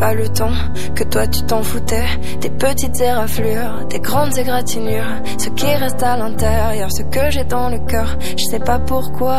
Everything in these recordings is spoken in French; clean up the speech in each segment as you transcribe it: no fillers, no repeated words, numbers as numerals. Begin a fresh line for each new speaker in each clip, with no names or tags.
pas le temps, que toi tu t'en foutais. Des petites éraflures, des grandes égratignures, ce qui reste à l'intérieur, ce que j'ai dans le cœur, je sais pas pourquoi.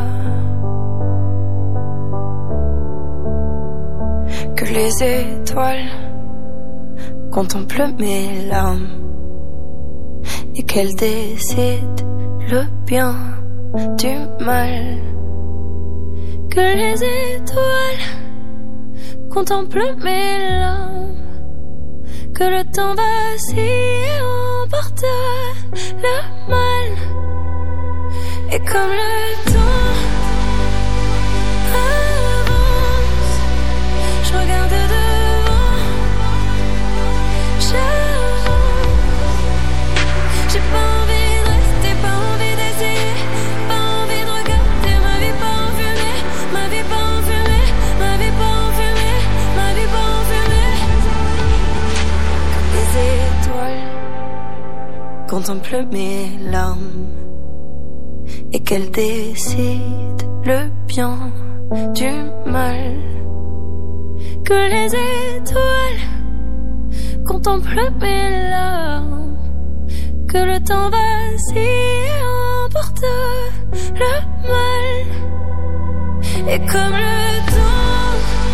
Que les étoiles contemplent mes larmes et qu'elles décident le bien du mal. Que les étoiles contemplent mes larmes, que le temps vacille et emporte le mal. Et comme le temps avance, je regarde devant, j'avance. J'ai pas envie de rester, pas envie d'essayer, pas envie de regarder ma vie pas enfumée, ma vie pas enfumée, ma vie pas enfumée, ma vie pas enfumée. Comme les étoiles contemplent mes larmes et qu'elles décident le bien du mal. Que les étoiles contemplent mes larmes, que le temps vacille et emporte le mal. Et comme le temps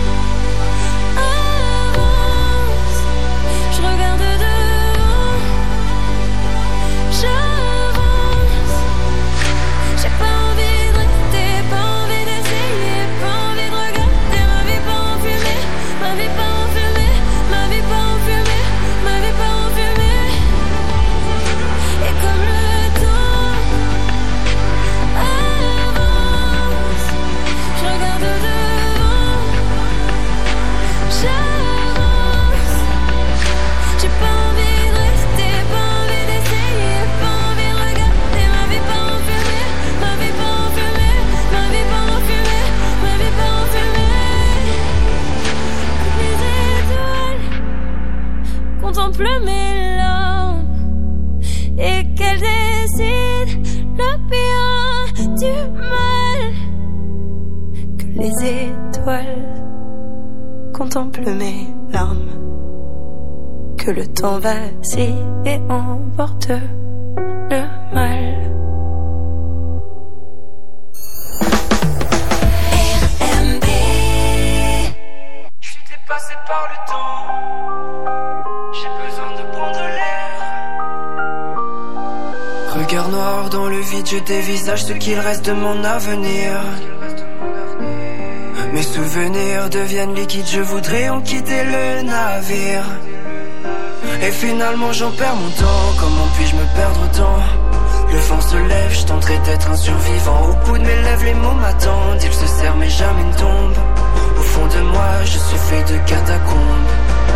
avance, je regarde devant, j'avance. J'ai pas envie de rester, pas envie d'essayer, pas envie de regarder ma vie pas enfumée, ma vie pas enfumée, ma vie pas enfumée, ma vie pas enfumée. Et comme le temps avance, je regarde devant, j'avance. J'ai pas envie de rester, pas envie d'essayer, pas envie de regarder ma vie pas enfumée, ma vie pas enfumée, ma vie pas enfumée, ma vie pas enfumée. Les étoiles contemplent mes larmes et qu'elles décident le bien du mal. Que les étoiles contemplent mes larmes, que le temps vacille et emporte le mal. RMB.
Je suis dépassé par le temps, j'ai besoin de prendre l'air. Regard noir dans le vide, je dévisage ce qu'il reste de mon avenir. Mes souvenirs deviennent liquides, je voudrais en quitter le navire. Et finalement j'en perds mon temps, comment puis-je me perdre autant? Le vent se lève, je tenterai d'être un survivant. Au bout de mes lèvres les mots m'attendent, ils se serrent mais jamais ne tombent. Au fond de moi je suis fait de catacombes.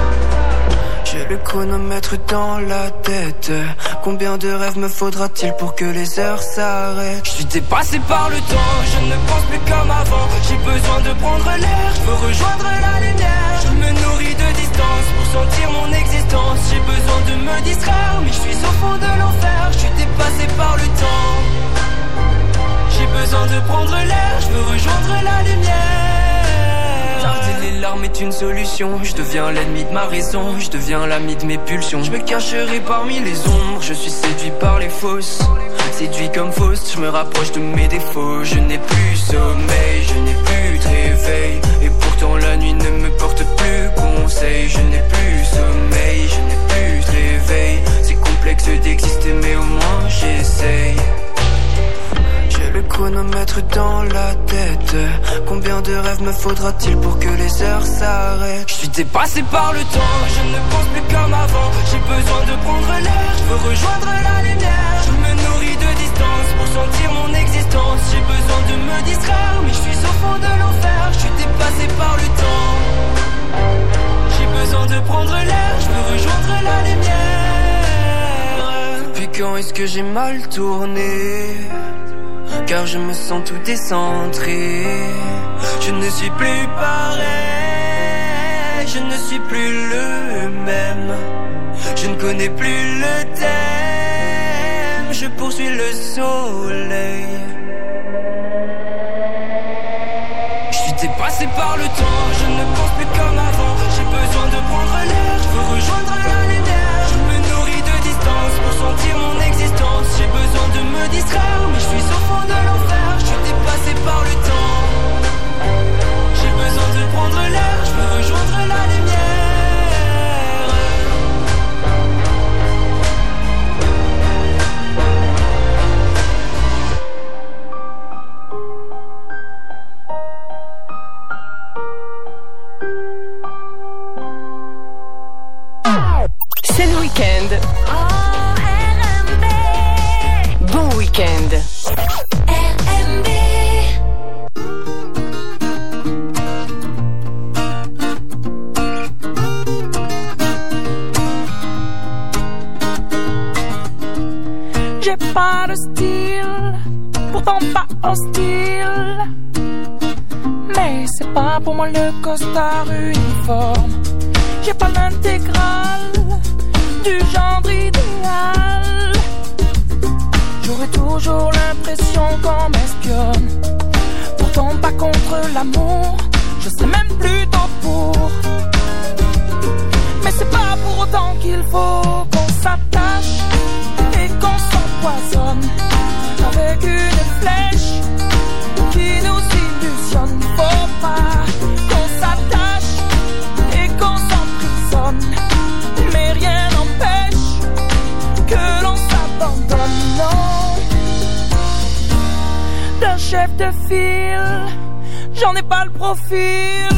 J'ai le chronomètre dans la tête. Combien de rêves me faudra-t-il pour que les heures s'arrêtent? Je suis dépassé par le temps, je ne pense plus comme avant. J'ai besoin de prendre l'air, je veux rejoindre la lumière. Je me nourris de distance pour sentir mon existence. J'ai besoin de me distraire, mais je suis au fond de l'enfer. Je suis dépassé par le temps. J'ai besoin de prendre l'air, je veux rejoindre la lumière. Garder les larmes est une solution. Je deviens l'ennemi de ma raison, je deviens l'ami de mes pulsions. Je me cacherai parmi les ombres, je suis séduit par les fausses. Séduit comme fausse, je me rapproche de mes défauts. Je n'ai plus sommeil, je n'ai plus de réveil. Et pourtant la nuit ne me porte plus conseil. Je n'ai plus sommeil, je n'ai plus de réveil. C'est complexe d'exister mais au moins j'essaye. J'ai le chronomètre dans la tête. Combien de rêves me faudra-t-il pour que les heures s'arrêtent? Je suis dépassé par le temps, je ne pense plus comme avant. J'ai besoin de prendre l'air, je veux rejoindre la lumière. Je me nourris de distance pour sentir mon existence. J'ai besoin de me distraire, mais je suis au fond de l'enfer. Je suis dépassé par le temps. J'ai besoin de prendre l'air, je veux rejoindre la lumière. Depuis quand est-ce que j'ai mal tourné? Car je me sens tout décentré. Je ne suis plus pareil, je ne suis plus le même. Je ne connais plus le thème, je poursuis le soleil. Je suis dépassé par le temps, je ne pense plus comme avant. J'ai besoin
week-end.
RMB.
J'ai pas de style, pourtant pas hostile. Mais c'est pas pour moi le costard uniforme. J'ai pas l'intégrale du genre idéal. J'aurais toujours l'impression qu'on m'espionne. Pourtant pas contre l'amour, je serais même plutôt pour. Mais c'est pas pour autant qu'il faut qu'on s'attache et qu'on s'empoisonne avec une flèche qui nous illusionne. Faut pas qu'on s'attache et qu'on s'emprisonne, mais rien n'empêche que l'on s'abandonne. Non, d'un chef de file, j'en ai pas le profil.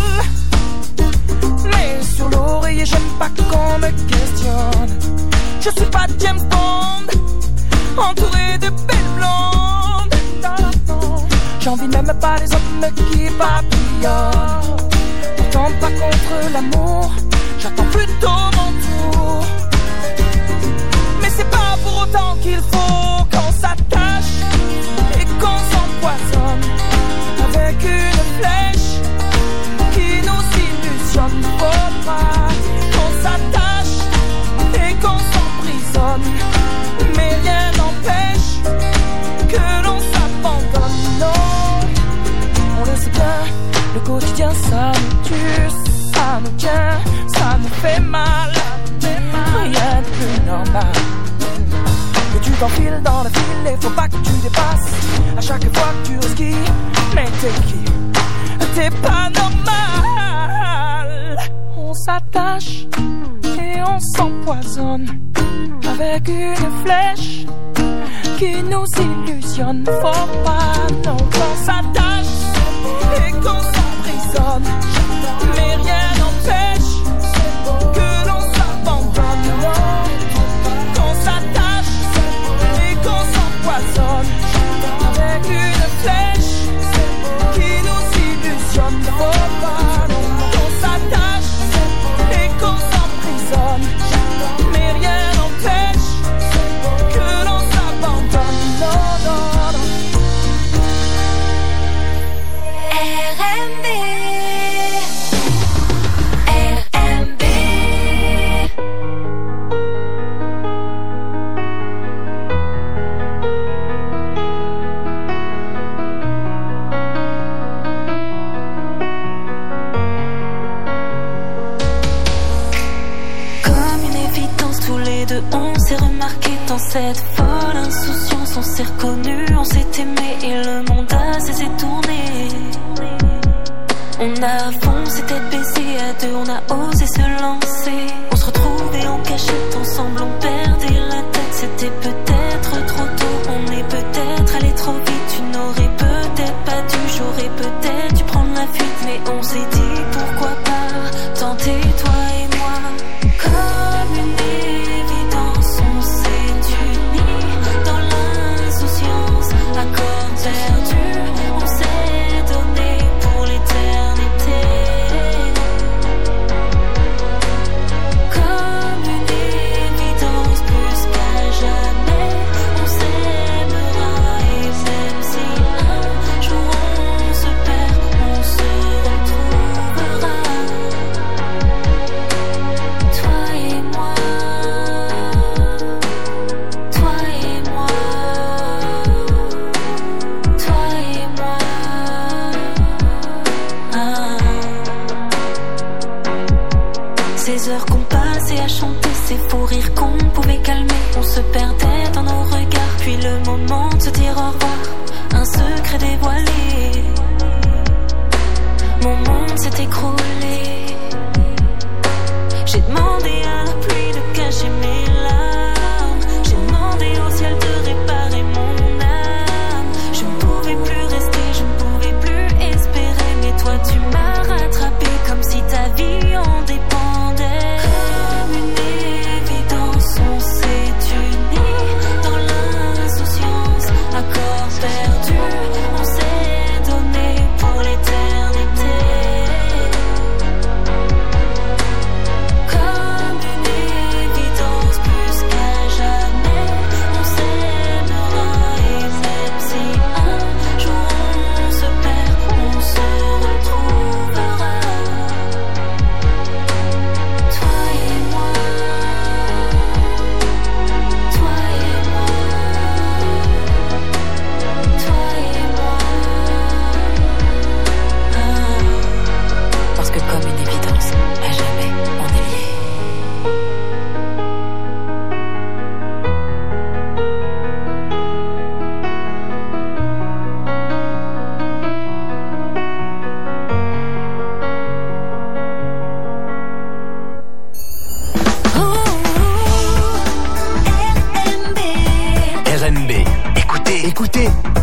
Mais sur l'oreiller, j'aime pas qu'on me questionne. Je suis pas James Bond, entouré de belles blondes. Non, j'envie même pas les hommes qui papillonnent. Pourtant pas contre l'amour, j'attends plutôt mon tour. Mais c'est pas pour autant qu'il faut qu'on s'attache et qu'on s'empoisonne avec une flèche qui nous illusionne. Faut pas qu'on s'attache et qu'on s'emprisonne, mais rien n'empêche que l'on s'abandonne. Non, on le sait bien, le quotidien ça nous tue, ça nous tient, ça nous fait mal. Rien de plus normal que tu t'enfiles dans le fil et faut pas que tu dépasses à chaque fois que tu risques. Mais t'es qui? T'es pas normal. On s'attache et on s'empoisonne avec une flèche qui nous illusionne. Faut pas non qu'on s'attache et qu'on s'emprisonne, mais rien n'empêche que l'on s'abandonne. Non, qu'on s'attache et qu'on s'empoisonne avec une flèche qui nous illusionne. Faut pas non qu'on s'attache et qu'on s'emprisonne, mais rien n'empêche que l'on s'abandonne. Non, non, non.
RMB. RMB.
Comme une évidence, tous les deux on s'est remarqué dans cette folle insouciance. On s'est reconnus, on s'est aimé et le monde a cessé de tourner. On a foncé tête baissée à deux, on a osé se lancer. On se retrouvait en cachette ensemble, on perdait la tête. C'était peut-être trop tôt, on est peut-être allé trop vite. Tu n'aurais peut-être pas dû, j'aurais peut-être dû prendre la fuite. Mais on s'est dit pourquoi pas tenter toi et moi. Comme une évidence, on s'est unis dans l'insouciance. À corps perdu, on s'est donné pour l'éternité. Comme une évidence, plus qu'à jamais, on s'aimera. Et même si un jour on se perd, on se retrouvera. Toi et moi, toi et moi, toi et moi. Ces heures qu'on passait à chanter, ces faux rires qu'on pouvait calmer, on se perdait dans nos regards. Puis le moment de se dire au revoir, un secret dévoilé. Mon monde s'est écroulé. J'ai demandé à la pluie de cacher mes larmes. J'ai demandé au ciel de réparer mon âme. Je ne pouvais plus rester, je ne pouvais plus espérer. Mais toi tu m'as rattrapé comme si ta vie en dépendait. Comme une évidence, on s'est unis dans l'insouciance.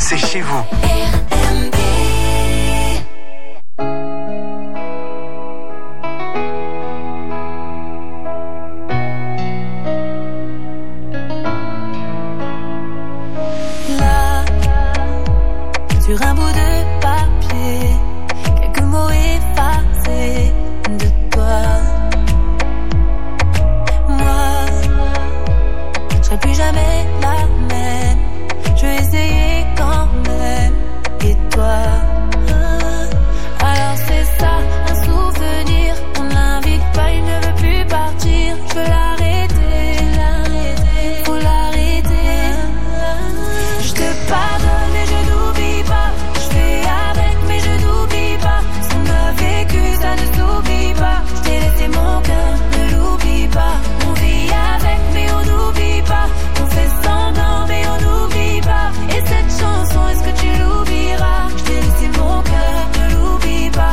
c'est chez vous.
RMB.
Là, sur un bout de papier, quelques mots effacés de toi. Moi, je serai plus jamais la même. Je vais essayer quand même. Et toi, alors c'est ça, un souvenir. On l'invite pas, il ne veut plus partir. Je veux l'arrêter, faut l'arrêter. Je te pardonne mais je n'oublie pas. Je fais avec mais je n'oublie pas. Ce qu'on a vécu ça ne s'oublie pas. Je t'ai laissé mon cœur, ne l'oublie pas. On vit avec mais on n'oublie pas. On fait semblant mais on n'oublie pas. Et cette chanson, est-ce que tu l'oublieras? Je t'ai laissé mon cœur, ne l'oublie pas.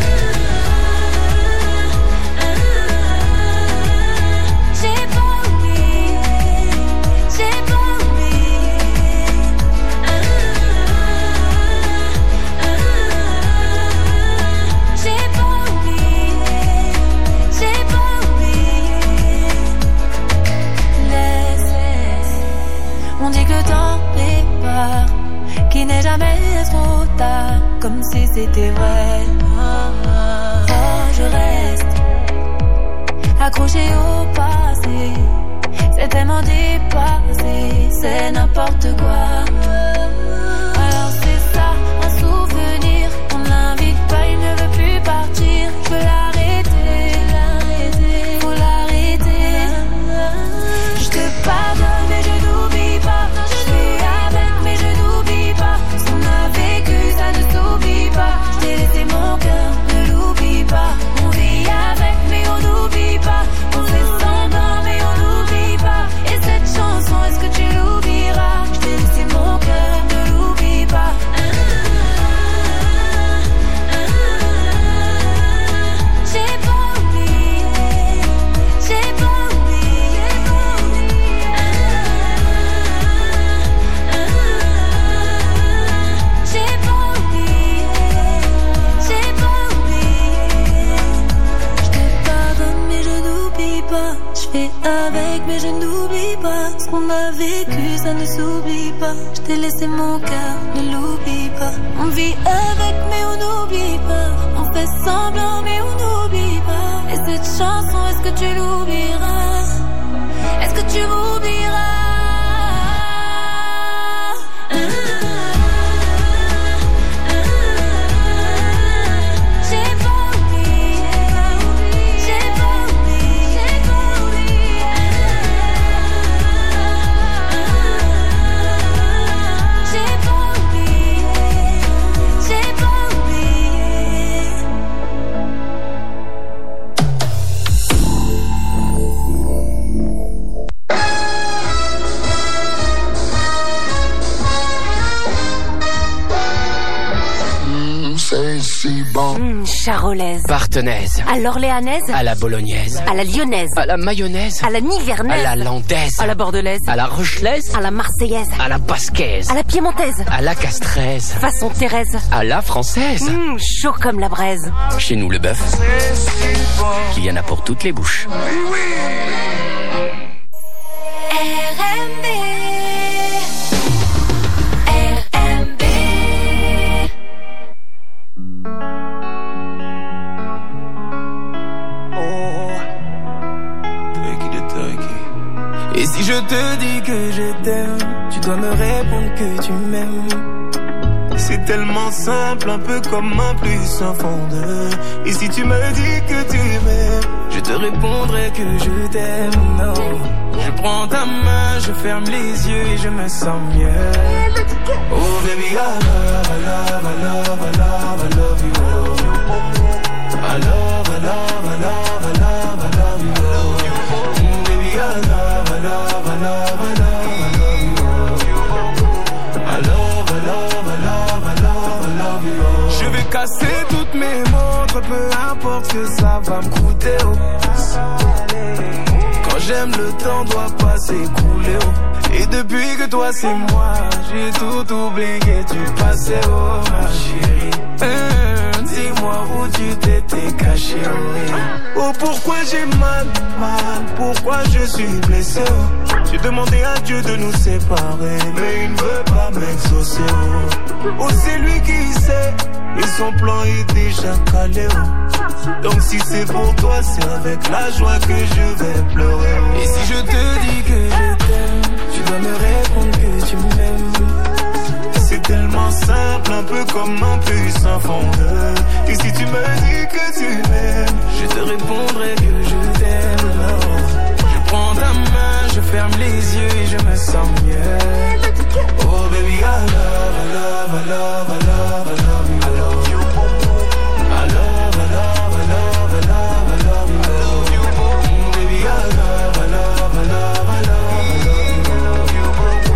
J'ai pas oublié, j'ai pas oublié. J'ai pas oublié, j'ai pas oublié. Laisse, on dit que le temps prépare, qu'il n'est jamais trop tard, comme si c'était vrai. Oh, je reste accroché au passé, c'est tellement dépassé, c'est n'importe quoi. Alors c'est ça, un souvenir, on l'invite pas, il ne veut plus partir. Je veux l'arrêter, faut l'arrêter. Je te pardonne mais je n'oublie pas. Je fais avec mais je n'oublie pas. Ce qu'on a vécu ça ne s'oublie pas. Je t'ai laissé mon cœur, ne l'oublie pas. On vit avec mais on n'oublie pas. On fait semblant mais on n'oublie pas. Et cette chanson, est-ce que tu l'oublieras? Je t'ai laissé mon cœur, ne l'oublie pas. J'ai pas oublié, j'ai pas oublié. J'ai pas oublié, j'ai pas oublié. Je te pardonne mais je n'oublie pas. Je fais avec mais je n'oublie pas. Ce qu'on a vécu ça ne s'oublie pas. Je t'ai laissé mon cœur, ne l'oublie pas. On vit avec mais on n'oublie pas. On fait semblant mais on n'oublie pas. Et cette chanson, est-ce que tu l'oublieras? Est-ce que tu m'oublieras? J'ai pas oublié, j'ai pas oublié, j'ai pas oublié. J'ai pas oublié, j'ai pas oublié.
C'est si bon.
Charolaise,
Partenaise,
à l'orléanaise,
à la bolognaise,
à la lyonnaise,
à la mayonnaise,
à la nivernaise,
à la landaise,
à la bordelaise,
à la rochelaise,
à la marseillaise,
à la basquaise,
à la piémontaise,
à la castraise,
façon Thérèse,
à la française.
chaud comme la braise.
Chez nous, le bœuf, il y en a pour toutes les bouches.
RMB. RMB.
Et si je te dis que je t'aime, tu dois me répondre que tu m'aimes. C'est tellement simple, un peu comme un plus un fond de. Et si tu me dis que tu m'aimes, je te répondrai que je t'aime. Non, je prends ta main, je ferme les yeux et je me sens mieux. Oh baby, I love, I love, I love, I love, I love you. I love, I love, I love, I love, I love you. Baby, I love, I love, I love, I love, I love you. I love, I love, I love, I love, I love you. Je vais casser toutes mes montres, peu importe ce que ça va me coûter. Oh. Quand j'aime, le temps doit pas s'écouler. Oh. Et depuis que toi c'est moi, j'ai tout oublié, tu passais ma chérie. Dis-moi où tu t'étais caché, oui. Oh pourquoi j'ai mal, pourquoi je suis blessé. J'ai demandé à Dieu de nous séparer, mais il ne veut pas m'exaucer. Oh c'est lui qui sait, et son plan est déjà calé. Donc si c'est pour toi, c'est avec la joie que je vais pleurer. Et si je te dis que je t'aime, tu dois me répondre que tu m'aimes. C'est tellement simple, un peu comme un puissant fondeur. Et si tu me dis que tu m'aimes, je te répondrai que je t'aime. Je prends ta main, je ferme les yeux et je me sens mieux. Oh baby, I love, I love, I love, I love, I love you. I love you. I love, I love, I love, I love, I love you. I love you. Baby, I love, I love, I love, I love, I love you.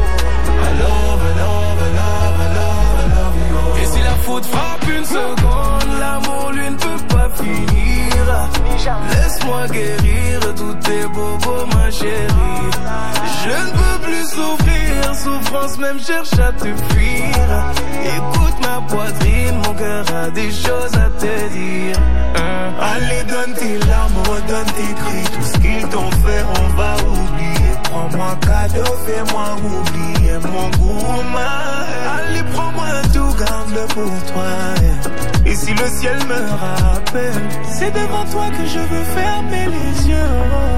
I love, I love, I love, I love, I love you. Et si la faute frappe une seconde, l'amour lui ne peut pas finir. Laisse-moi guérir tous tes bobos, ma chérie. Je ne peux plus souffrir, souffrance même cherche à te fuir. Écoute ma poitrine, mon cœur a des choses à te dire. Allez donne tes larmes, redonne tes cris. Tout ce qu'ils t'ont fait on va oublier. Prends-moi cadeau, fais-moi oublier mon goût. Allez prends-moi tout, garde-le pour toi. Et si le ciel me rappelle, c'est devant toi que je veux fermer les yeux.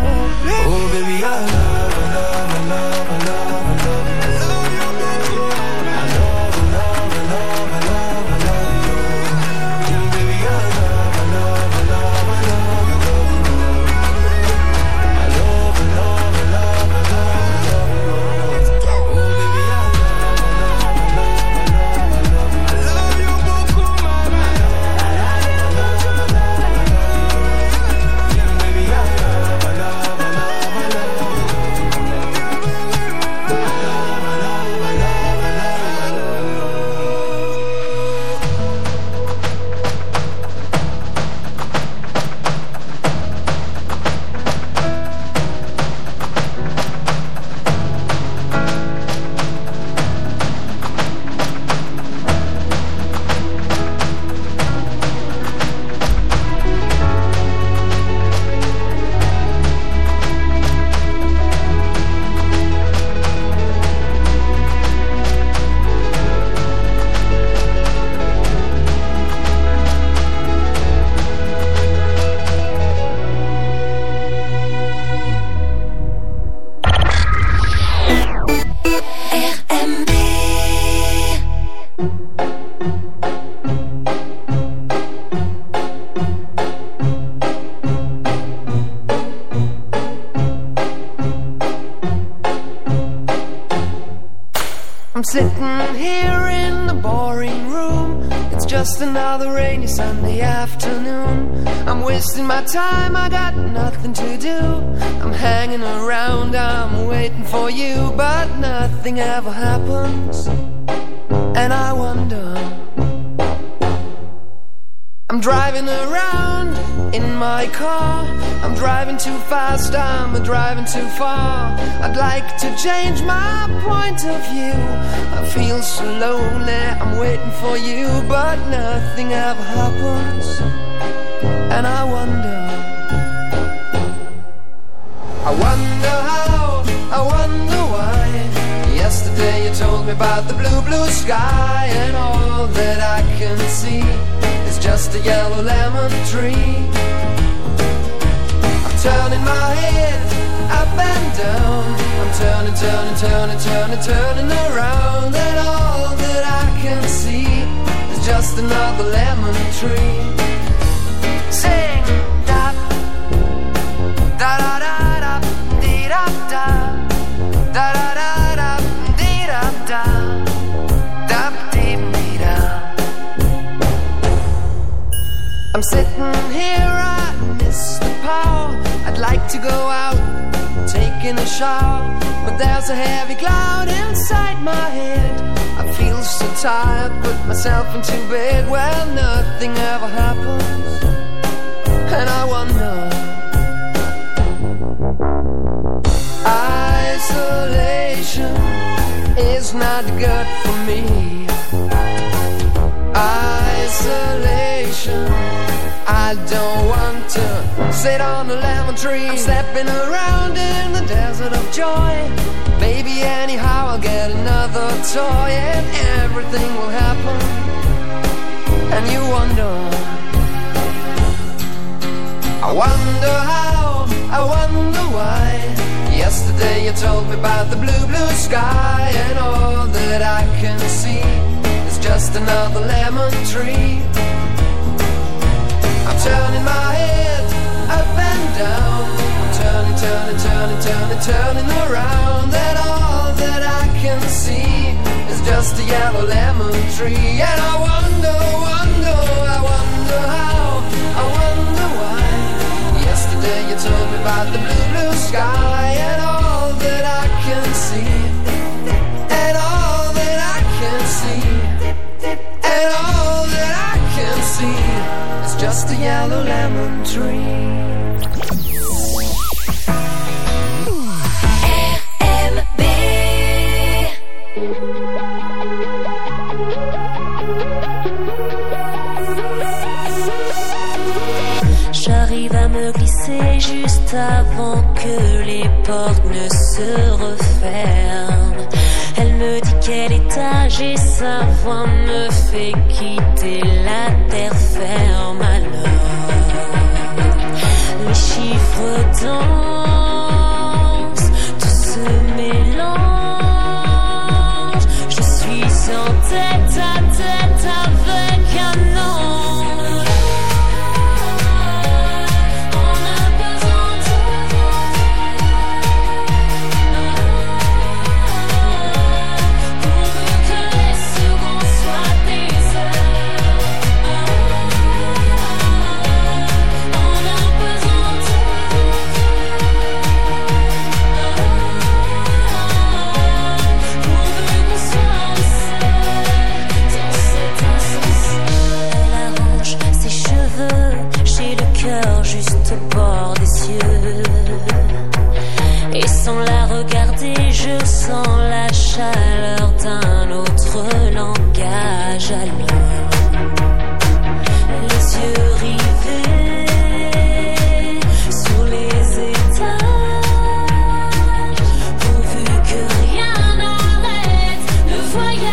Oh baby, I love, I love, I love, I love, I love you. I love you. I love, I love, I love, I love, I love you. Baby, I love, I love, I love, I love, I love you. I love, I love, I love, I love, I love you. Oh baby, I love, I love, I love, I love you. I love you beaucoup, mama. I love, I love, I love, I love you. Baby, I love, I love, I love, I love you.
I'm sitting here in the boring room. It's just another rainy Sunday afternoon. I'm wasting my time, I got nothing to do. I'm hanging around, I'm waiting for you, but nothing ever happens. And I wonder, I'm driving around in my car. I'm driving too fast, I'm driving too far. I'd like to change my point of view. I feel so lonely, I'm waiting for you, but nothing ever happens. And I wonder how, I wonder why. Yesterday you told me about the blue, blue sky, and all that I can see is just a yellow lemon tree. I'm turning my head up and down. I'm turning, turning, turning, turning, turning around, and all that I can see is just another lemon tree. Sing da da da da da dee da da da da da da dee da da da dee dee da. I'm sitting here, I miss the power. I'd like to go out, taking a shower, but there's a heavy cloud inside my head. I feel so tired, put myself into bed. Well, nothing ever happens, and I wonder. Isolation, not good for me. Isolation, I don't want to sit on a lemon tree. I'm stepping around in the desert of joy. Maybe anyhow I'll get another toy and everything will happen. And you wonder, I wonder how, I wonder why. Yesterday you told me about the blue, blue sky, and all that I can see is just another lemon tree. I'm turning my head up and down. I'm turning, turning, turning, turning, turning around, and all that I can see is just a yellow lemon tree. And I wonder, wonder, I wonder how, I wonder why. Yesterday you told me about the blue, blue sky, and all that I can see, and all that I can see, and all that I can see is just a yellow lemon tree.
J'arrive à me glisser juste avant que les portes ne se referment. Elle me dit quel étage et sa voix me fait quitter la terre ferme. Alors, les chiffres dansent, tout se mélange. Je suis en tête à tête avec un ange. Juste au bord des cieux, et sans la regarder je sens la chaleur d'un autre langage. Alors les yeux rivés sur les étages, pourvu que rien n'arrête le voyage.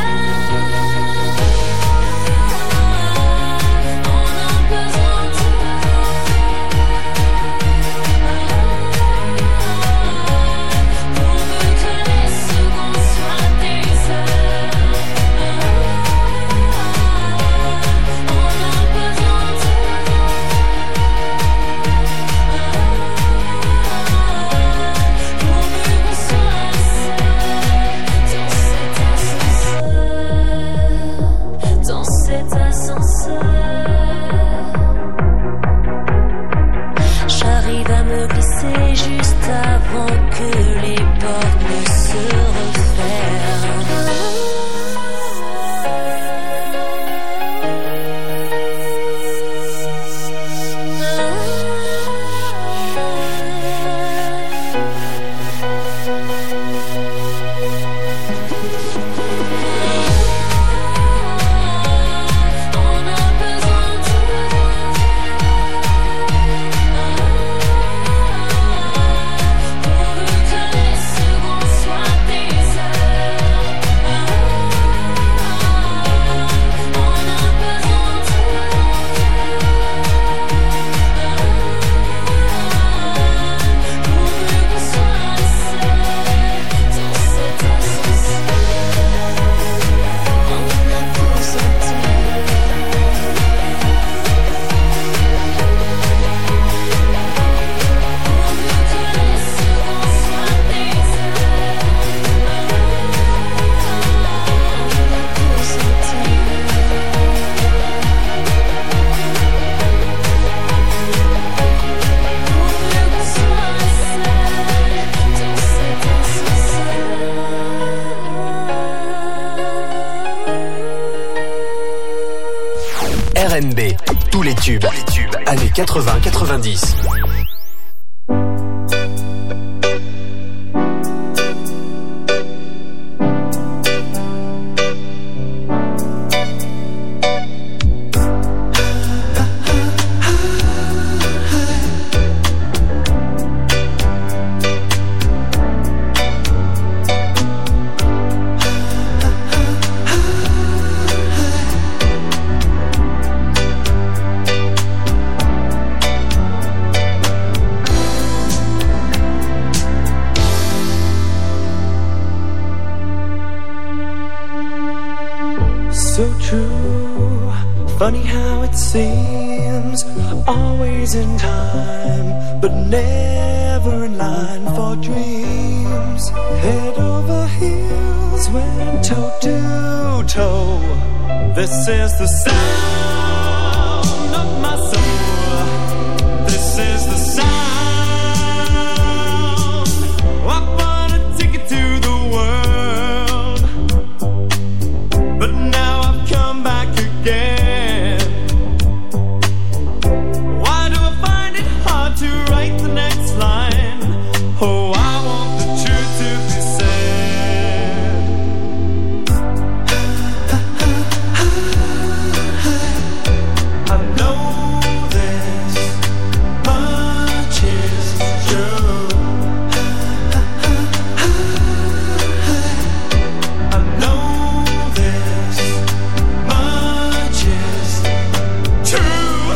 J'arrive à me glisser juste avant que les portes ne se
RNB, tous les tubes, années 80-90.
Funny how it seems, always in time, but never in line for dreams. Head over heels, went toe to toe. This is the sound of my soul. This is the sound. I wanna take it to the world, but now I've come back again. Why do I find it hard to write the next line? Oh, I want the truth to be said. I know this much is true. I know this much is true.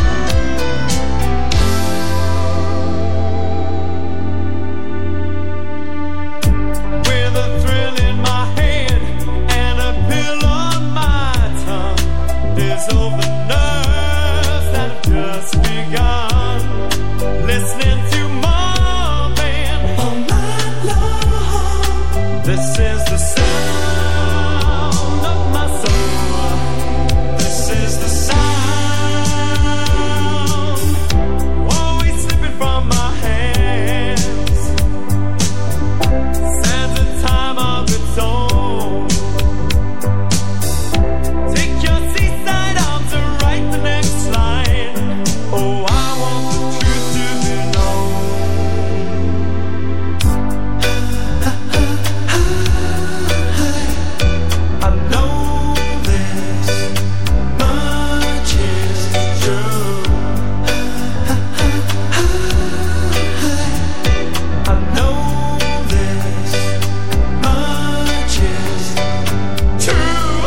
With a thrill in my head and a pill on my tongue, there's over nerves that have just begun. Listening to Marvin all night long. This is the sound of my soul. This is the sound, always slipping from my hands. Stands a time of its own. Take your seaside arms and write the next line. Oh, I want the truth to be known. I know this much is true. I know this much is true.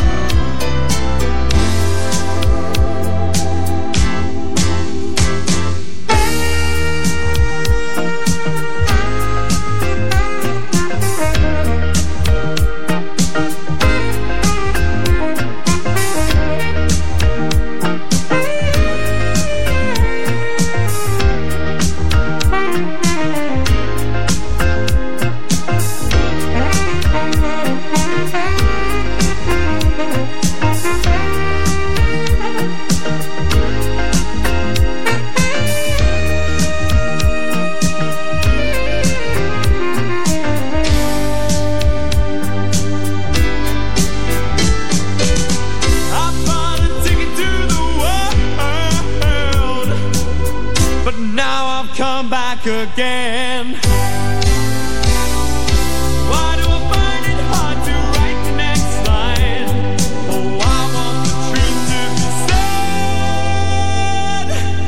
I bought a ticket to the world, but now I've come back again. Why do I find it hard to write the next line? Oh, I want the truth to be said.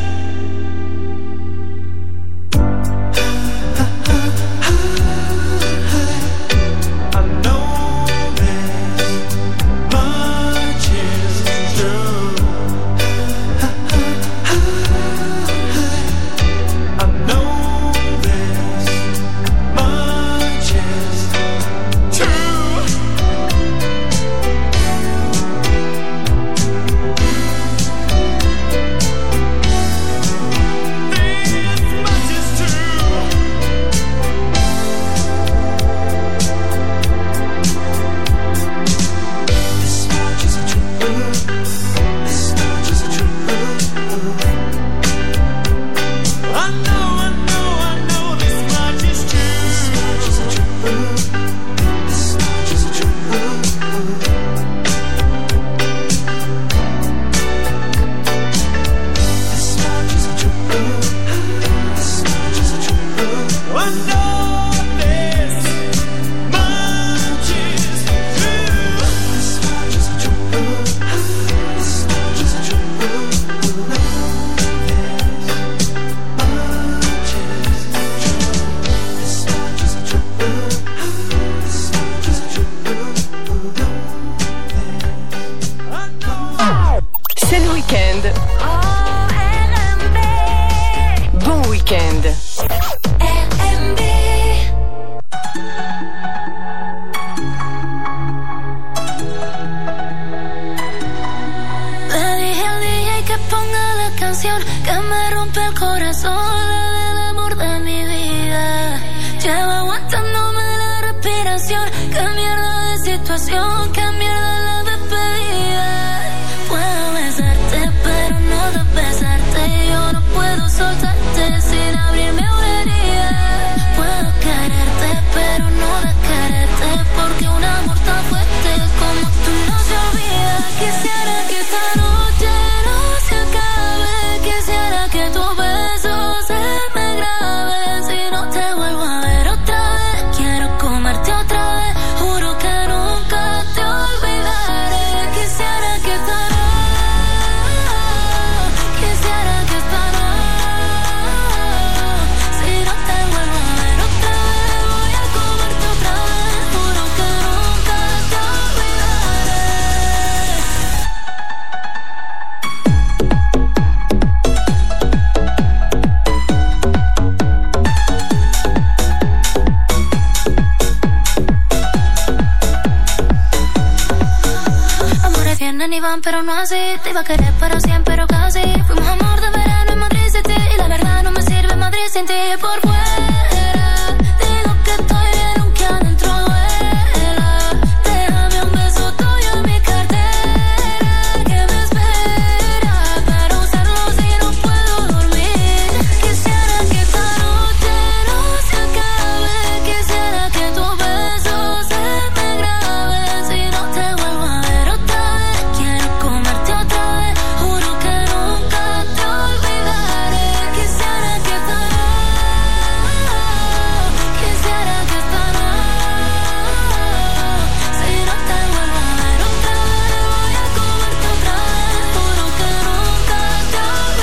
I know this much is true. I know this
corazón, la del amor de mi vida. Llevo aguantándome la respiración. Qué mierda de situación, qué mierda la despedida. Puedo besarte, pero no de besarte. Yo no puedo soltarte sin abrirme una herida. Puedo quererte, pero no de quererte, porque un amor tan fuerte como tú no se olvida. Quisiera que esta noche no se acabe. Quisiera que tus besos se me graben. Si no te vuelvo a ver otra vez, quiero comerte otra vez. Juro que nunca te olvidaré. Quisiera que esta noche, quisiera que esta noche, si no te vuelvo a ver otra vez, voy a comerte otra vez. Juro que nunca te olvidaré. Amores vienen y van, pero no así. Te iba a querer para siempre, pero casi. Fuimos amor de verano en Madrid City. Y la verdad no me sirve Madrid sin ti. Por fuera digo que estoy bien, aunque adentro duela. Déjame un beso tuyo en mi cartera, que me espera para usarlo si no puedo dormir. Quisiera que esta noche no se acabe. Quisiera que tus besos se me graben. Si no te vuelvo a ver otra vez, quiero comerte otra vez. Juro que nunca te olvidaré. Quisiera que esta noche, quisiera que esta noche, si no te vuelvo a ver otra vez, voy a comerte otra vez. Juro que nunca te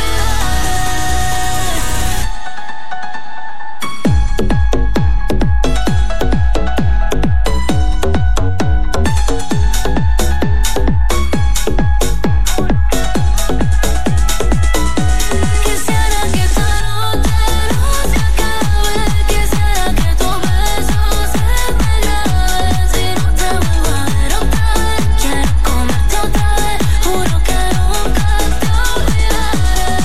Quisiera que esta noche no se acabe. Quisiera que tus besos se me graben. Si no te vuelvo a ver otra vez, quiero comerte otra vez. Juro que nunca te olvidaré.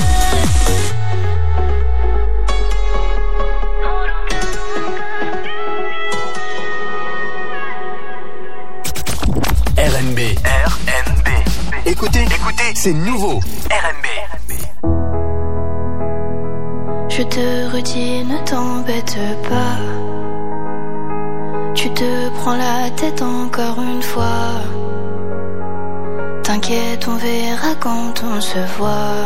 RNB. Écoutez, c'est nouveau. RNB.
Je te redis, ne t'embête pas. Tu te prends la tête encore une fois. T'inquiète, on verra quand on se voit.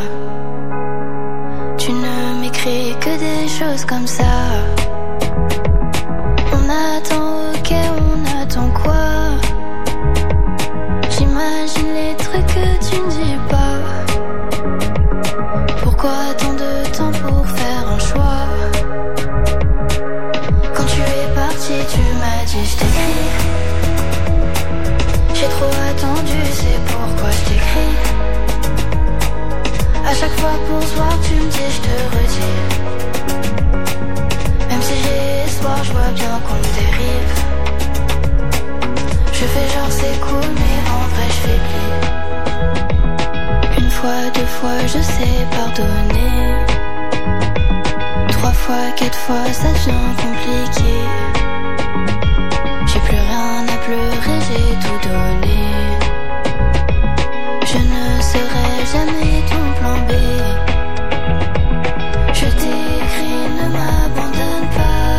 Tu ne m'écris que des choses comme ça. On attend, ok, on attend quoi? J'imagine les trucs que tu ne dis pas. Pourquoi tant de temps pour faire un choix? Quand tu es parti, tu m'as dit je t'écris. J'ai trop attendu, c'est pourquoi je t'écris. À chaque fois pour se voir, tu me dis je te redis. Même si j'ai espoir, je vois bien qu'on dérive. Je fais genre c'est cool, mais en vrai je fais pli. Une fois, deux fois, je sais pardonner. 3 fois, 4 fois, ça devient compliqué. J'ai plus rien à pleurer, j'ai tout donné. Je ne serai jamais ton plan B. Je t'écris, ne m'abandonne pas.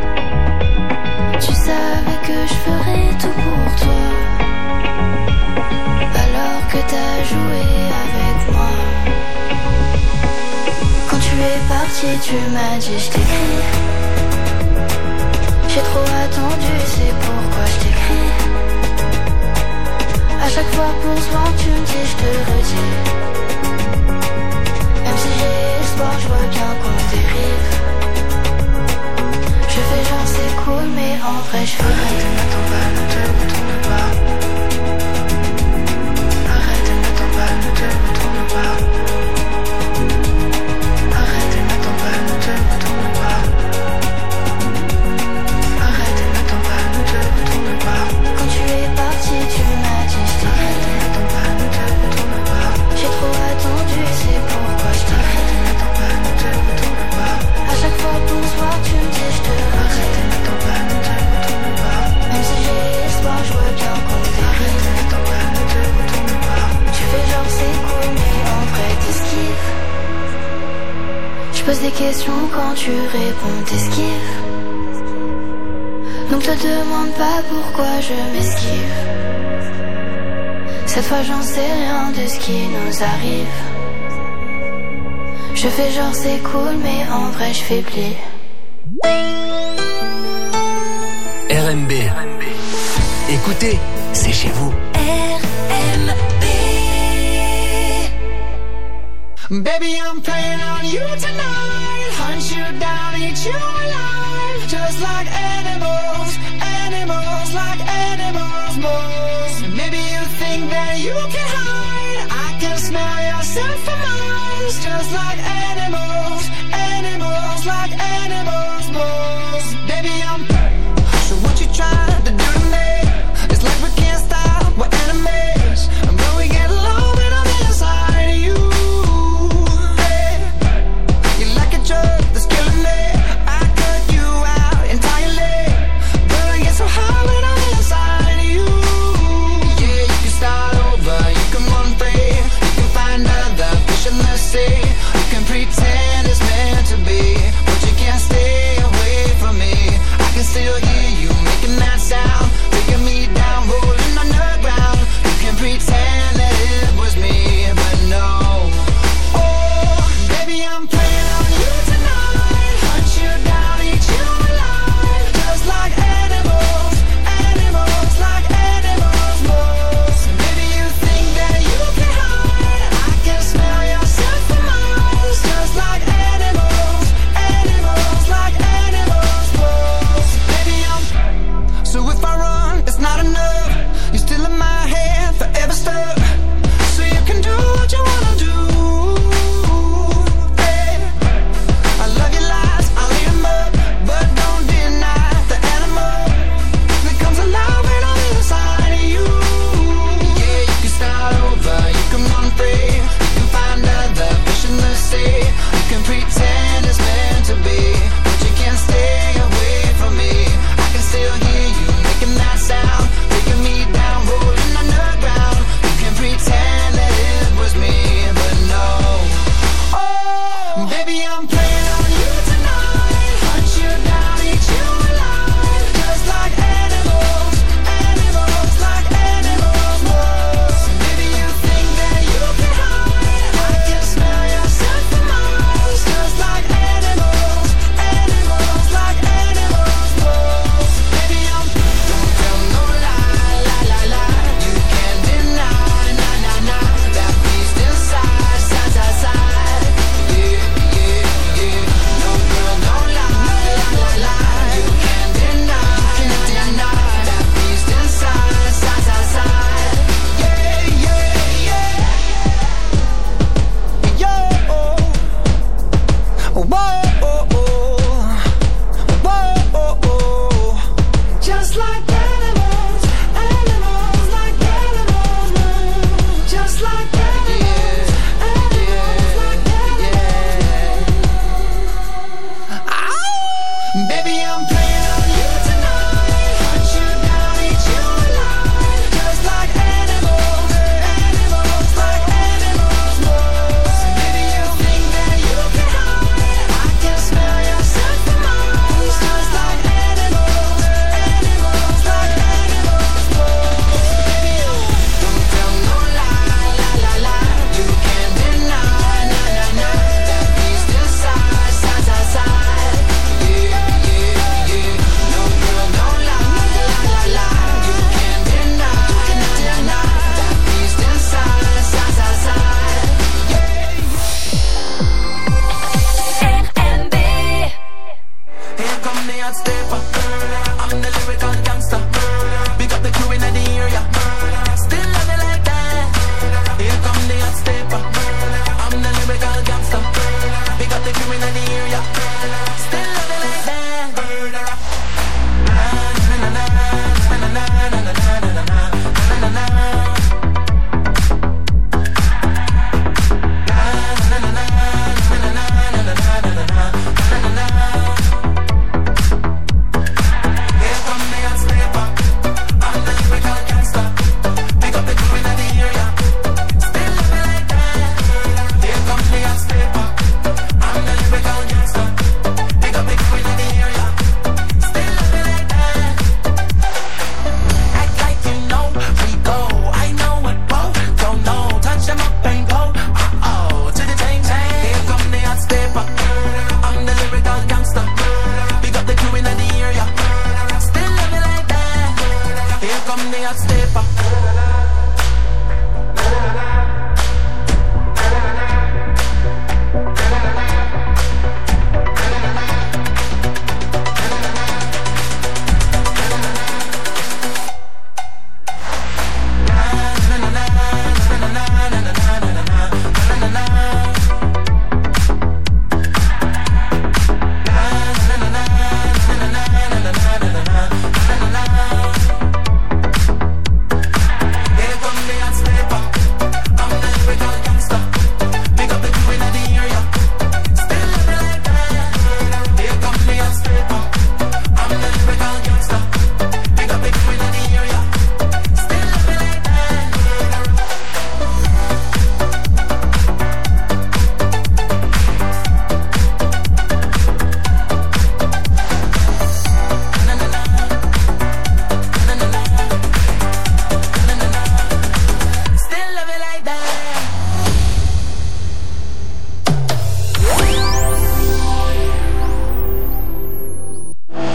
Tu savais que je ferais tout pour toi. Alors que t'as joué avec moi. Quand tu es parti, tu m'as dit je t'écris. J'ai trop attendu, c'est pourquoi je t'écris. À chaque fois pour se voir, tu me dis je te redis. Même si j'ai espoir, je vois bien qu'on dérive. Je fais genre c'est cool, mais en vrai je fais arrête, ne m'attends pas, ne te retourne pas. Arrête, ne m'attends pas, ne te retourne pas. Arrête, ne m'attends pas, ne te retourne pas. Arrête, ne m'attends pas, ne te retourne pas. Quand tu es parti, tu m'as dit je t'arrête, ne m'attends pas, ne te retourne pas. J'ai trop attendu, c'est pourquoi je t'arrête, ne m'attends pas, pose des questions quand tu réponds, t'esquives. Donc te demande pas pourquoi je m'esquive. Cette fois j'en sais rien de ce qui nous arrive. Je fais genre c'est cool mais en vrai je fais pli.
RMB. Écoutez, c'est chez vous.
RMB.
Baby, I'm playing on you tonight. Hunt you down, eat you alive. Just like animals, animals like animals, moles. Maybe you think that you can hide. I can smell yourself for miles. Just like animals, animals like animals, moles. Baby, I'm so what you trying to do to me? It's like we can't stop, we're enemies. And when we get low, when I'm inside of you. That's killing me. I cut you out entirely, but I get so high when I'm inside of you. Yeah, you can start over, you can run free, you can find other fish in the sea. You can pretend it's meant to be, but you can't stay away from me. I can still hear you making that sound, taking me down, rolling on the ground. You can pretend that it was me, but no. Oh, baby, I'm playing on you tonight. Hunt you down, eat you alive. Just like animals, animals like animals, moles. Maybe you think that you can hide. I can smell yourself for miles. Just like animals, animals like animals, moles. Baby, I'm so if I run, it's not enough. You're still in my head, forever stuck. So you can do what you wanna do. I love your lies, I'll eat them up, but don't deny the animal that comes alive when I'm inside of you. Yeah, you can start over, you can run free, you can find other fish in the sea. You can pretend it's meant to be, but you can't stay away from me. I can still hear you making that sound, taking me down, rolling on the ground. You can pretend that it was me, but no. Oh, baby, I'm playing on you tonight. Hunt you down, eat you alive. Just like animals, animals like animals, moles. Maybe you think that you can hide. I can smell yourself for miles. Just like animals, animals like animals, moles. Baby, I'm don't tell no lie, lie, lie, lie. You can't deny, nah, nah, nah. That beast inside, side, side, side. Yeah, yeah, yeah. No girl, don't lie, lie, lie, lie. You can't deny that beast inside, side, side, side. Yeah, yeah, yeah. Yo, whoa, whoa. Just like animals, animals like animals, just like animals, animals like animals. Baby, I'm playing on you tonight. Hunt you down, eat you alive. Just like animals, animals like animals, moles. Maybe you think that you can hide. I can smell yourself for miles. Just like animals, animals like animals, moles. Baby, don't tell no lie, lie, lie, lie. You can't deny, nah, nah, nah. That beast inside, side, side, side. Yeah, yeah, yeah.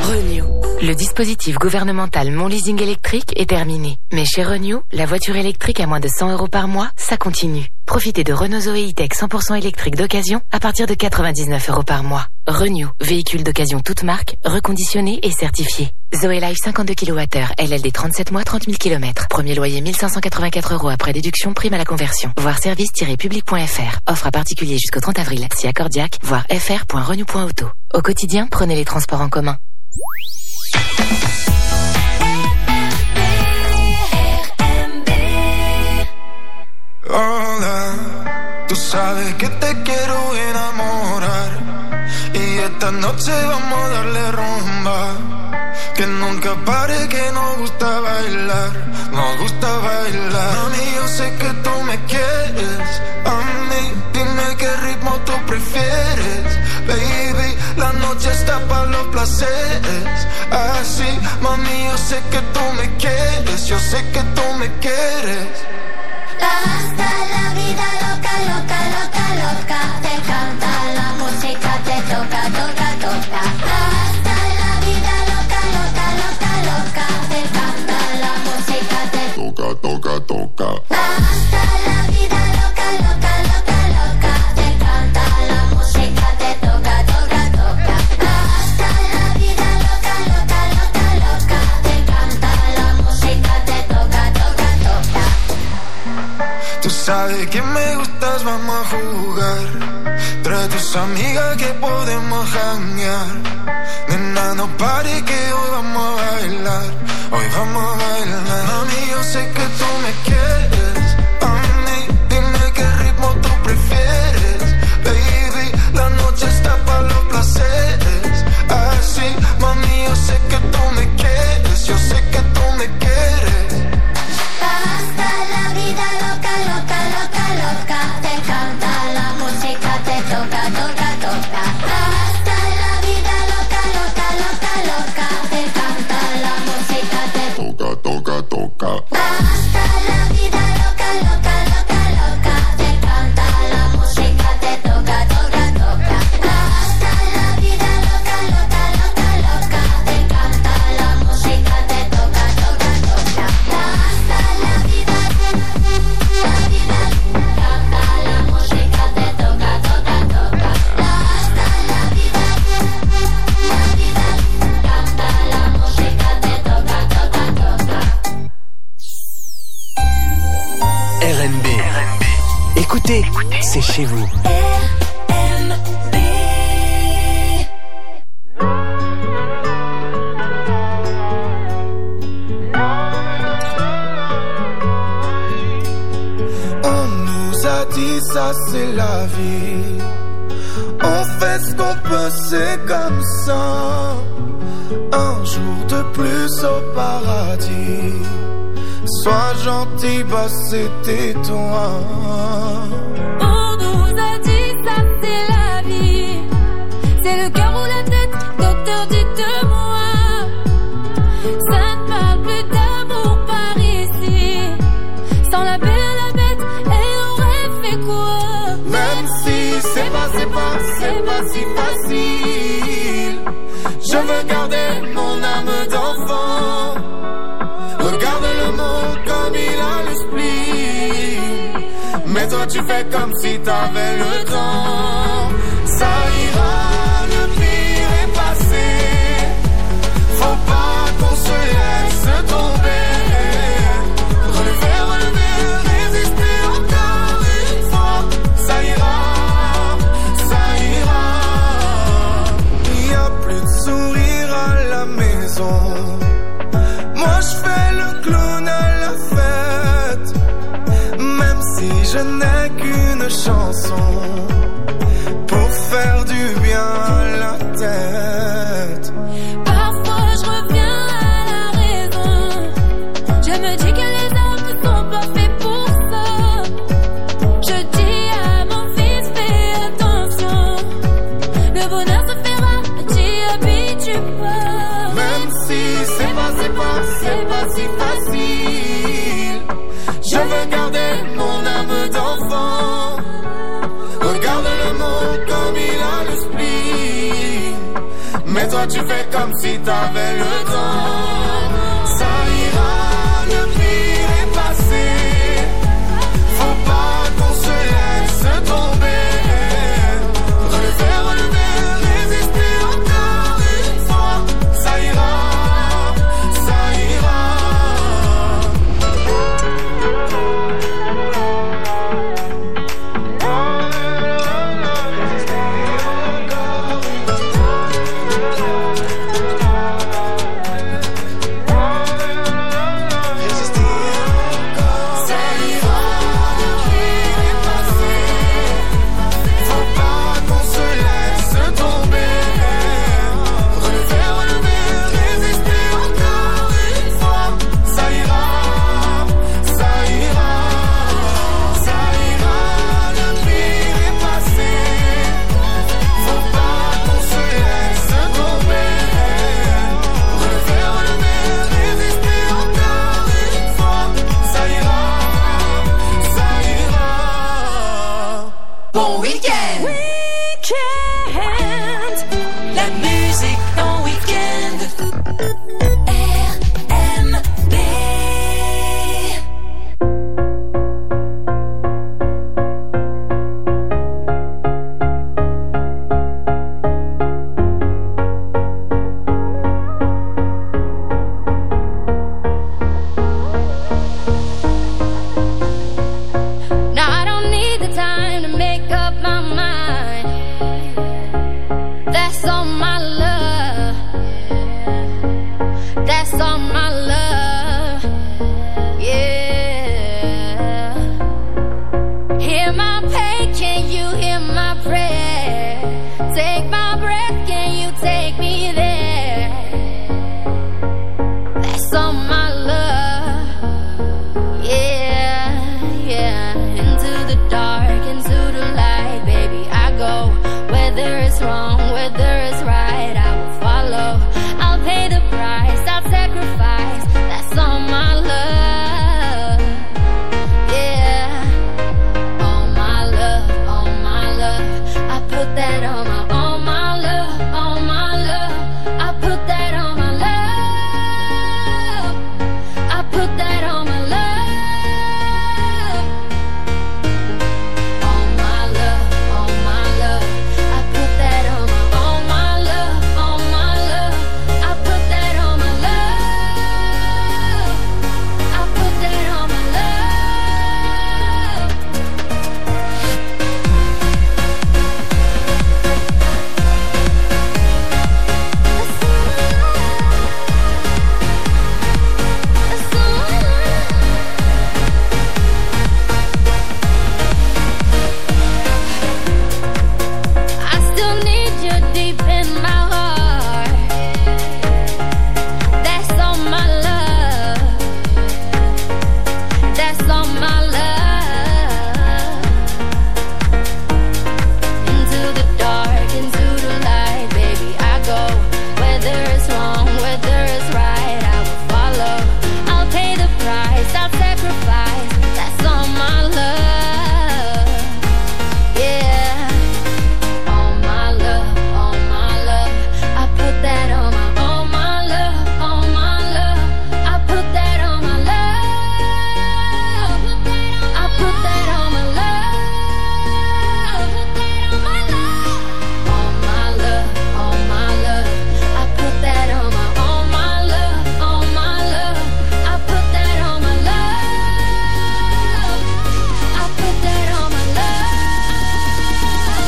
Renew. Le dispositif gouvernemental Mon Leasing électrique est terminé. Mais chez Renew, la voiture électrique à moins de 100 € par mois, ça continue. Profitez de Renault Zoé E-Tech 100% électrique d'occasion à partir de 99 € par mois. Renew, véhicule d'occasion toute marque, reconditionné et certifié. Zoé Life 52 kWh, LLD 37 mois, 30 000 km. Premier loyer 1584 € après déduction, prime à la conversion. Voir service-public.fr. Offre à particulier jusqu'au 30 avril. Si accordiaque, voir fr.renew.auto. Au quotidien, prenez les transports en commun.
Hola, tú sabes que te quiero enamorar y esta noche vamos a darle rumba, que nunca pare, que nos gusta bailar, nos gusta bailar. Mami, yo sé que tú me quieres, a mí, dime qué ritmo tú prefieres. Baby, la noche está para los placeres, así, mami, yo sé que tú me quieres, yo sé que tú me quieres.
Hasta la vida loca, loca, loca, loca. Te canta la música, te toca, toca, toca. Hasta la vida loca, loca, loca, loca. Te canta la música, te toca, toca, toca. Hasta la vida loca, loca, loca, loca. Te canta la música, te toca, toca, toca. Hasta la vida loca, loca, loca, loca. Te canta la música, te toca, toca, toca.
Tú sabes que me gustas, vamos a jugar. Trae tus amigas que podemos janguear. Nena, no pare que hoy vamos a bailar. Hoy vamos a bailar. Mami, yo sé que tú me quieres. A mí, dime qué ritmo tú prefieres. Baby, la noche está para los placeres. Así, mami, yo sé que tú me quieres. Yo sé que tú me quieres.
Hasta la vida loca, loca, loca, loca. Te canta la música, te toca, toca, toca. Hasta la vida loca, loca, loca, loca. Te canta la música, te toca, toca, toca. Hasta la vida loca, loca, loca, loca. Te canta la música, te toca, toca, toca. Hasta la vida loca, loca, loca, loca. Te canta la música, te toca, toca, toca. Hasta la vida, la vida, canta la música, te toca, toca, toca. Hasta la vida, canta la música, te toca, toca, toca.
RMB. Écoutez, c'est chez vous.
On nous a dit ça c'est la vie. On fait ce qu'on peut, c'est comme ça. Un jour de plus au paradis. Sois gentil, bah c'était toi.
On nous a dit ça c'est la vie. C'est le cœur ou la tête, docteur dites-moi. Ça ne parle plus d'amour par ici. Sans la belle à la bête, elle aurait fait quoi?
Même si c'est pas si facile. Je veux garder mon âme d'enfant. Regarde le monde comme il a le spleen. Mais toi tu fais comme si t'avais le temps. Ça ira, le pire est passé. Faut pas qu'on se laisse tomber. Relever, résister encore une fois. Ça ira, ça ira. Y a plus de sourire à la maison. Moi je fais le clown à la fête. Même si je n'ai qu'une chanson pour faire du bien à la tête.
Parfois je reviens à la raison. Je me dis que les hommes ne sont pas faits pour ça. Je dis à mon fils fais attention. Le bonheur se fera, t'y habitues pas.
Même si c'est pas si facile. Je veux garder mon âme d'enfant. Regarde le monde comme il a le spleen. Mais toi
toi tu fais comme si t'avais le temps. Ça ira, le pire est passé. Faut pas qu'on se laisse tomber. Relever, relever, résister encore une fois. Ça ira, ça ira.
Bon week-end. La musique bon week-end. RMB.
Now I don't need the time to make up my mind. That's all my love. That's all my love. Yeah. Hear my pain, can you hear my prayer? Take my breath, can you take me there? That's all my love. Yeah, yeah. Into the dark, into the light, baby, I go. Whether it's wrong, whether it's right, I will follow. I'll pay the price, I'll sacrifice. That's all my love. Yeah. All my love, all my love. I put that on my, all my love, all my love. I put that on my love. I put that on my love. All my love, all my love. I put that on my, all my love, all my love. I put that on my love. I put that on my love. I still need you deep in my heart. That's all my love. That's all my love. Into the dark, into the light, baby, I go. Whether it's wrong, whether it's right, I will follow. I'll pay the price, I'll sacrifice. That's all my love. Yeah. All my love, all my love. I put that on my, all my love, all my love. I put that on my love. I put that on my love. All my love, all my love. I put that on my, all my love, all my love. I put that on my love. I put that on my love.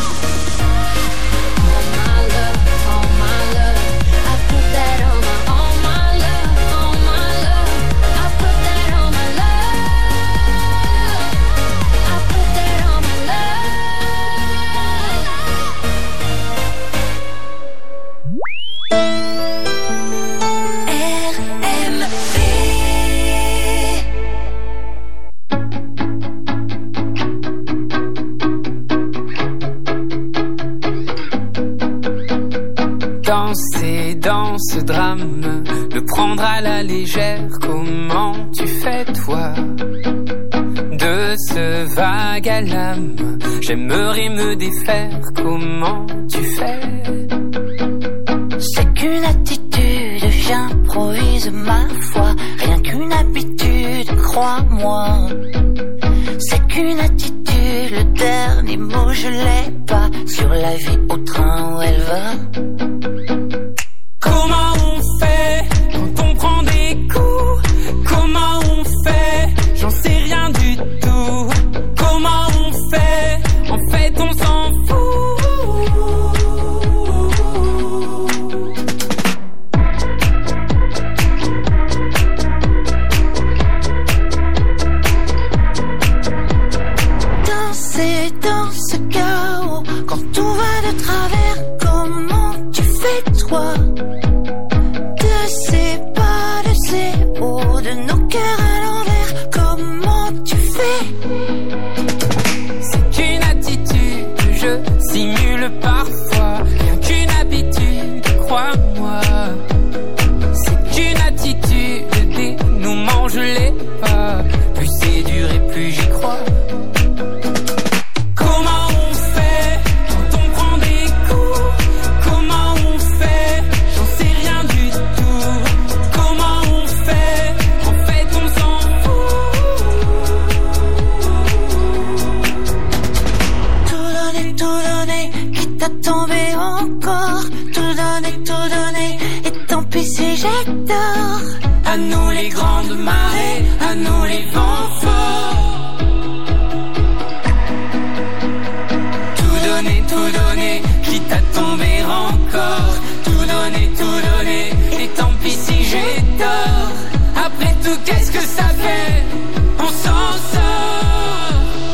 All my love, all my love. I put that on my, all my love, all my love. I put that on my love. I put that on my
Danser dans ce drame, le prendre à la légère, comment tu fais toi? De ce vague à l'âme, j'aimerais me défaire, comment tu fais?
de ma foi, rien qu'une habitude, crois-moi. C'est qu'une attitude, le dernier mot je l'ai pas. Sur la vie au train où elle va.
Comment on fait quand on prend des coups? Comment on fait? J'en sais rien du tout. Comment on fait? En fait on s'en fout.
Dans ce chaos, quand tout va de travers, comment tu fais toi? De ces pas, de ces hauts, de nos cœurs à l'envers, comment tu fais?
C'est qu'une attitude que je simule parfois, rien qu'une habitude, crois-moi. C'est qu'une attitude, le dénouement je l'ai pas. Plus c'est dur et plus j'y crois.
Tomber encore, tout donner, et tant pis si j'ai tort.
À nous les grandes marées, à nous les vents forts. Tout donner, quitte à tomber encore. Tout donner, et tant pis si j'ai tort. Après tout, qu'est-ce que ça fait? On s'en sort.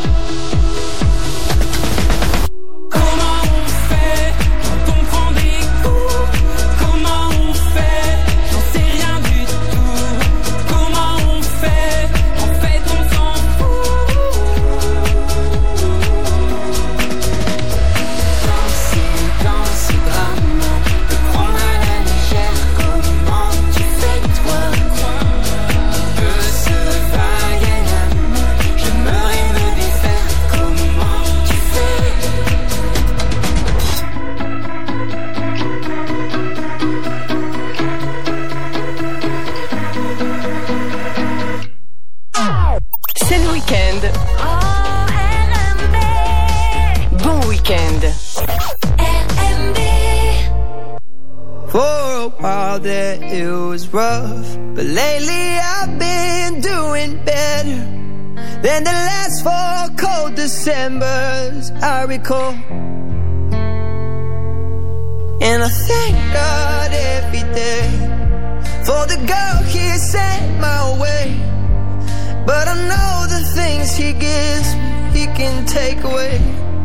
That it was rough, but lately I've been doing better than the last 4 cold Decembers I recall. And I thank God every day for the girl He sent my way. But I know the things He gives me, He can take away.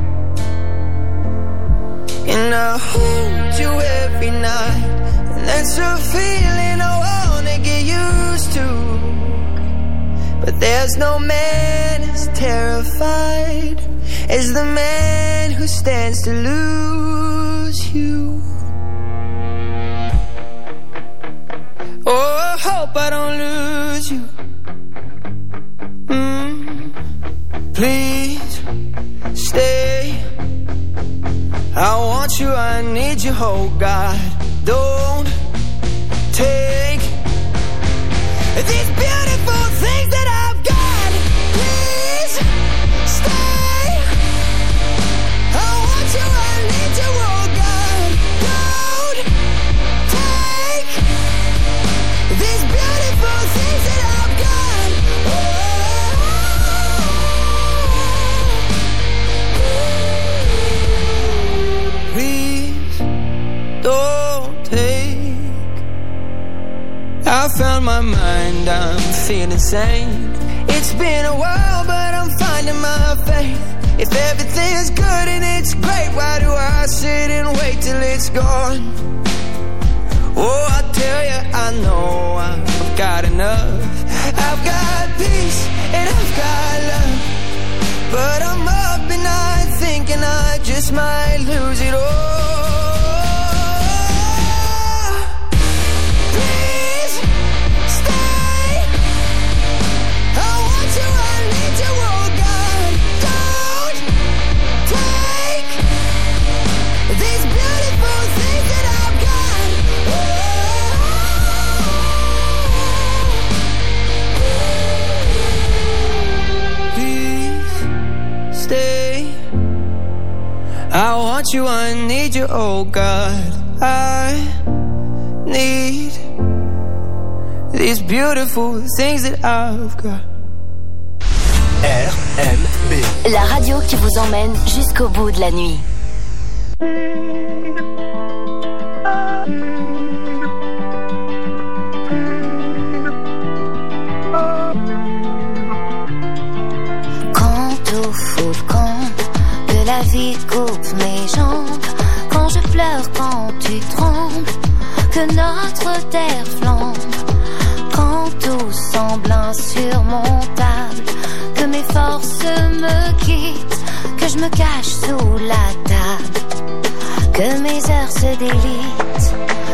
And I hold you every night. That's a feeling I wanna get used to. But there's no man as terrified as the man who stands to lose you. Oh, I hope I don't lose you. Please stay. I want you, I need you, oh God. Don't take these beautiful things that I've got. Please stay. I want you, I need you, oh God. Don't take these beautiful things that I've got. Please don't take. I found my mind, I'm feeling sane. It's been a while, but I'm finding my faith. If everything's good and it's great, why do I sit and wait till it's gone? Oh, I tell you, I know I've got enough. I've got peace and I've got love. But I'm up at night thinking I just might lose it all. want you, I need you, oh God. I need these beautiful things that I've got.
RMB,
la radio qui vous emmène jusqu'au bout de la nuit.
Quand au fond le camp que la vie coupe mes jambes, quand je pleure, quand tu trembles, que notre terre flambe, quand tout semble insurmontable, que mes forces me quittent, que je me cache sous la table, que mes heures se délitent,